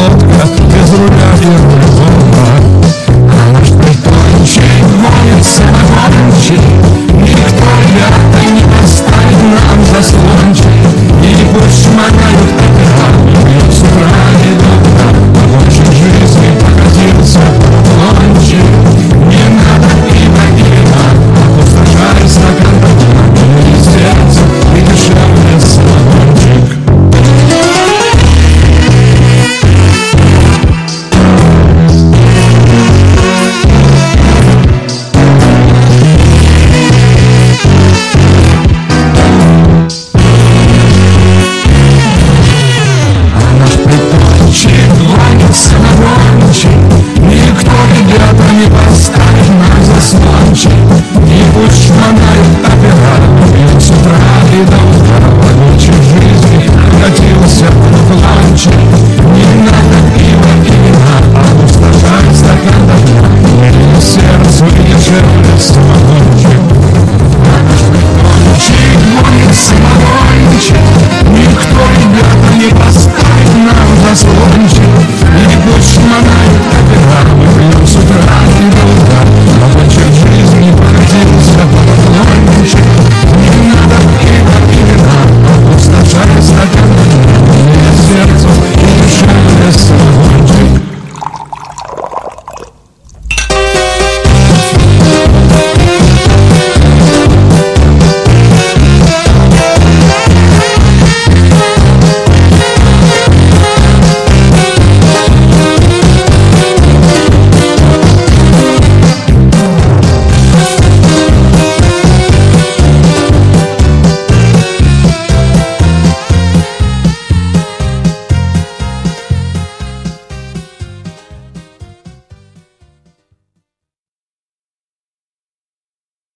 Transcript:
лодка без руля и рулевого. А наш притончик гонит самогончик, никто, ребята, не поставит нам заслончик. И пусть шмонают капитаны с утра и до утра. Огончик жизни покатился поклончик. Не надо пива и вина, опустошай стакан до дна. И сердце, и дешевле самогончик. Никто, ребята, не поставит нам заслончик. И пусть шмонают операторы с утра и до утра. Огончик жизни прокатился поклончик. Не надо пива и вина, опустошай стакан до дна. И сердцу и дешевле самогончик. Огончик гонит самогончик. Никто, ребята, не поставит нам заслончик. И пусть